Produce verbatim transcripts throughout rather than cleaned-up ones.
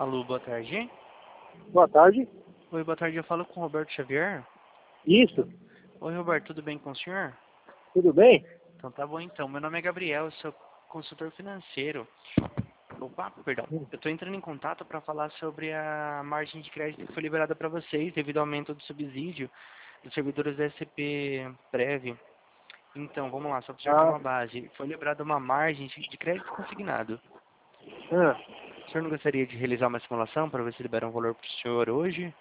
Alô, boa tarde. Boa tarde. Oi, boa tarde. Eu falo com o Roberto Xavier. Isso. Oi, Roberto, tudo bem com o senhor? Tudo bem? Então tá bom então. Meu nome é Gabriel, eu sou consultor financeiro. Opa, perdão. Hum. Eu estou entrando em contato para falar sobre a margem de crédito que foi liberada para vocês devido ao aumento do subsídio dos servidores da S C P Prev. Então, vamos lá, só para o senhor ter Ah, uma base. Foi liberada uma margem de de crédito consignado. ah, O senhor não gostaria de realizar uma simulação para ver se libera um valor para o senhor hoje?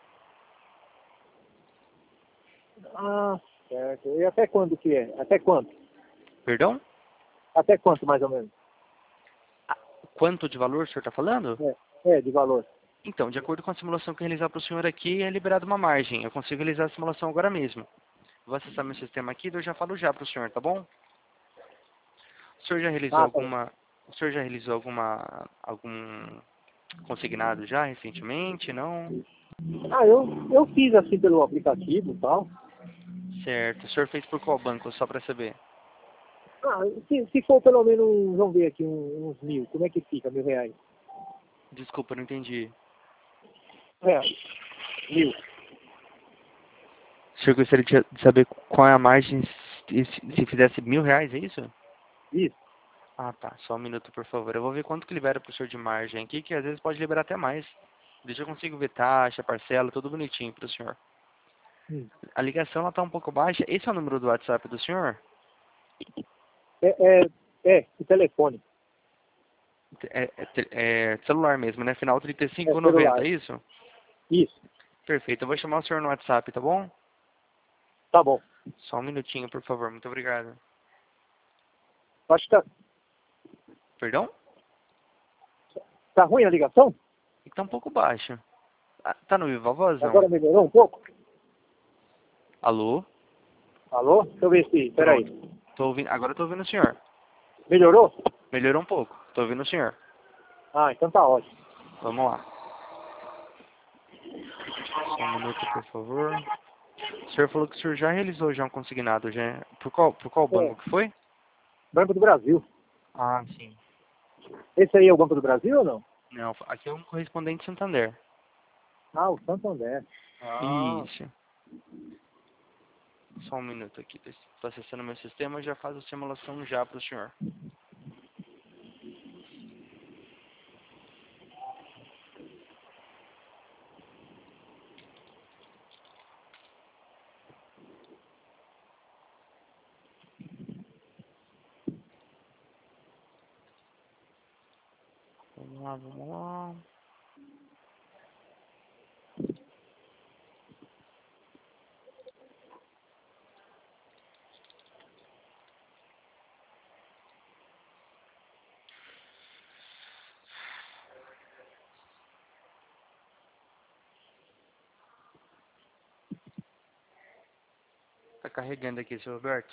ah, certo. E até quando que é? Até quanto? Perdão? Até quanto, mais ou menos? Quanto de valor o senhor está falando? É, é de valor. Então, de acordo com a simulação que eu realizar para o senhor aqui, é liberada uma margem. Eu consigo realizar a simulação agora mesmo. Vou acessar meu sistema aqui e eu já falo já para o senhor, tá bom? O senhor já realizou Ah, tá bom. alguma... O senhor já realizou alguma... algum consignado já recentemente, não? Ah, eu, eu fiz assim pelo aplicativo e tal. Certo. O senhor fez por qual banco, só para saber? Ah, se, se for pelo menos, vamos ver aqui, uns, uns mil, como é que fica, mil reais? Desculpa, não entendi. É, mil. O senhor gostaria de de saber qual é a margem se, se fizesse mil reais, é isso? Isso. Ah, tá. Só um minuto, por favor. Eu vou ver quanto que libera pro senhor de margem aqui, que às vezes pode liberar até mais. Deixa eu consigo ver taxa, parcela, tudo bonitinho pro senhor. Hum. A ligação ela tá um pouco baixa. Esse é o número do WhatsApp do senhor? É, é, é, o telefone. É, é- é celular mesmo, né? Final trinta e É cinco noventa, celular. é isso? Isso. Perfeito. Eu vou chamar o senhor no WhatsApp, tá bom? Tá bom. Só um minutinho, por favor. Muito obrigado. Acho que tá, Perdão? tá ruim a ligação? É que tá um pouco baixa. Ah, tá no Viva Voz, não? Agora melhorou um pouco? Alô? Alô? Deixa eu ver se, peraí. Pronto. Tô ouvindo. Agora eu tô ouvindo o senhor. Melhorou? Melhorou um pouco. Tô ouvindo o senhor. Ah, então tá ótimo. Vamos lá. Só um minuto, por favor. O senhor falou que o senhor já realizou já um consignado, já. Por qual, por qual É, banco que foi? Banco do Brasil. Ah, sim. Esse aí é o Banco do Brasil ou não? Não, aqui é um correspondente Santander. Ah, o Santander. Ah, Isso. Só um minuto aqui. Estou acessando meu sistema e já faz a simulação já para o senhor. Vamos lá, vamos lá. Tá carregando aqui, seu Roberto.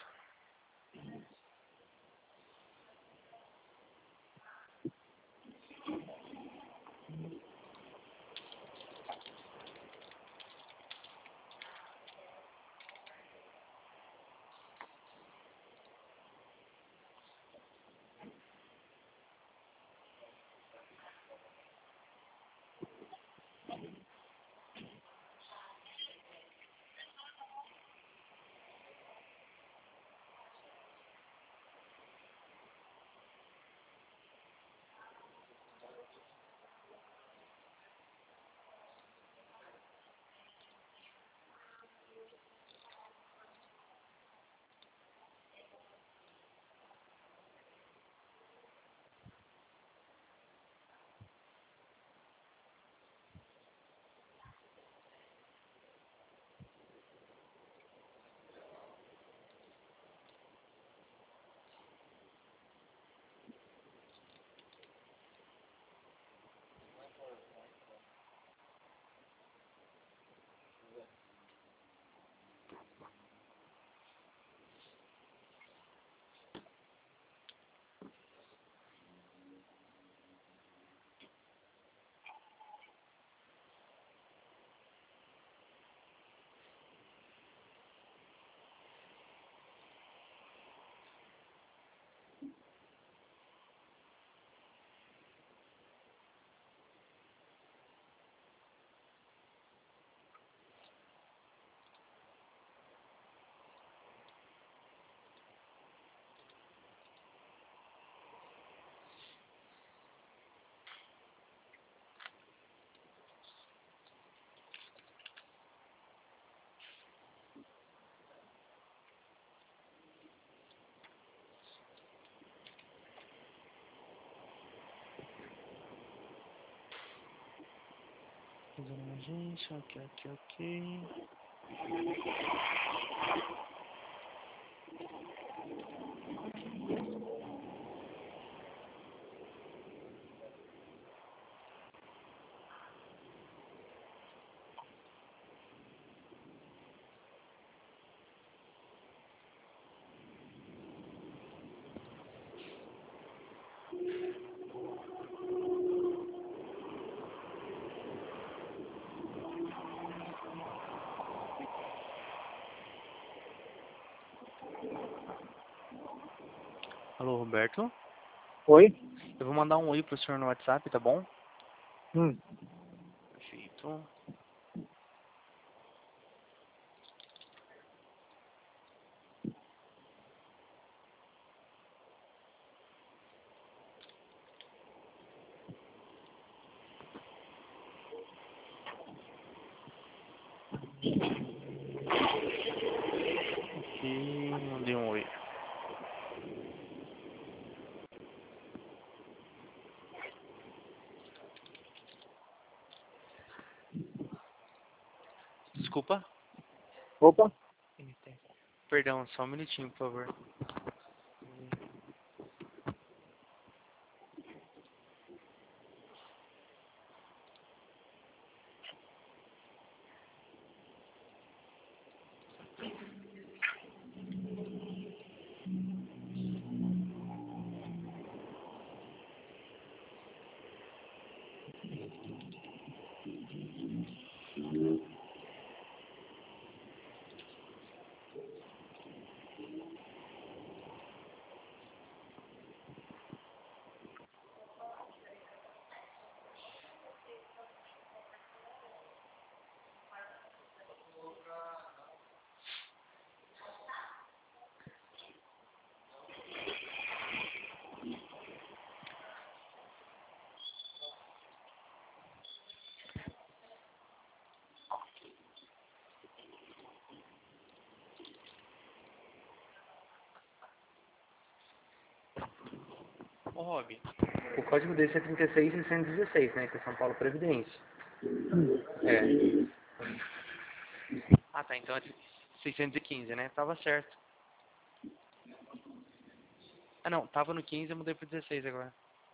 usando a gente, ok, ok, ok. Alô, Roberto? Oi? Eu vou mandar um oi pro senhor no WhatsApp, tá bom? Hum. Perfeito. Ok, mandei um oi. Desculpa? Opa. Perdão, só um minutinho, por favor. Ô, Rob, o código desse é trinta e seis mil seiscentos e dezesseis, né? Que é São Paulo Previdência. É. Ah, tá. Então é seiscentos e quinze, né? Tava certo. Ah, não. Tava no quinze, eu mudei pro dezesseis agora.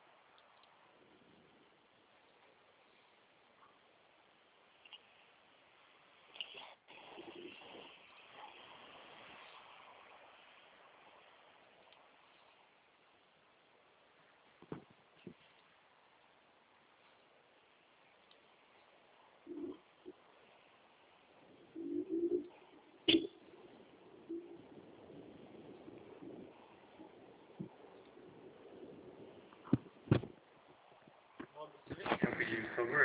Eu pedi, por favor.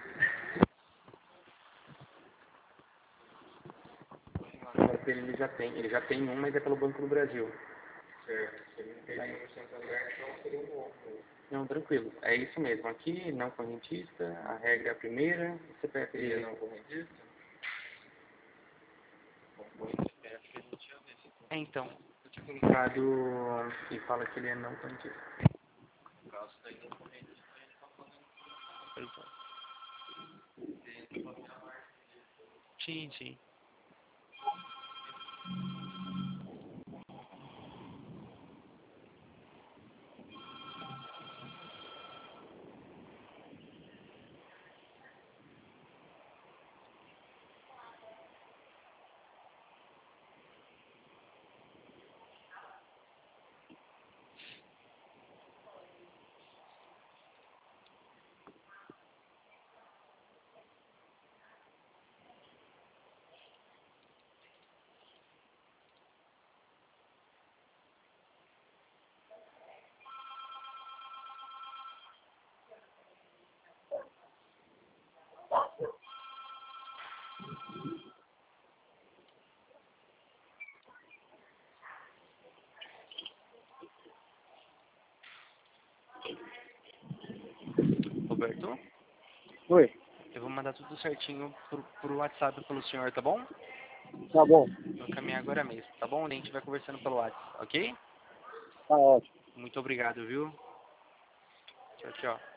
Agora ele já tem. Ele já tem um, mas é pelo Banco do Brasil. Certo. Se ele não tem nenhum Santander, então seria um outro. Não, tranquilo. É isso mesmo. Aqui, não correntista, a regra é a primeira. Você pega E é ele. não correntista? É, então. Eu tinha colocado e fala que ele é não correntista. No caso daí não correntista, ele está fazendo Pois é. ele pode a margem. Sim, sim. Roberto, Oi. eu vou mandar tudo certinho pro, pro WhatsApp pelo senhor, tá bom? Tá bom. Vou caminhar agora mesmo, tá bom? A gente vai conversando pelo WhatsApp, ok? Tá ótimo. Muito obrigado, viu? Tchau, tchau.